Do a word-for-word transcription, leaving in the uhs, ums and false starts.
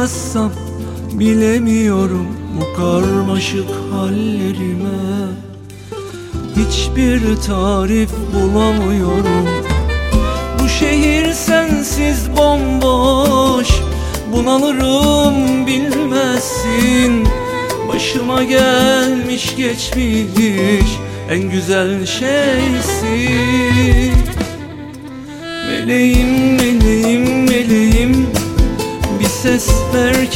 anlatsam bilemiyorum bu karmaşık hallerime. Hiçbir tarif bulamıyorum. Bu şehir sensiz bomboş, bunalırım bilmezsin. Başıma gelmiş geçmiş en güzel şeysin. Meleğim, meleğim, meleğim, bir ses ver ki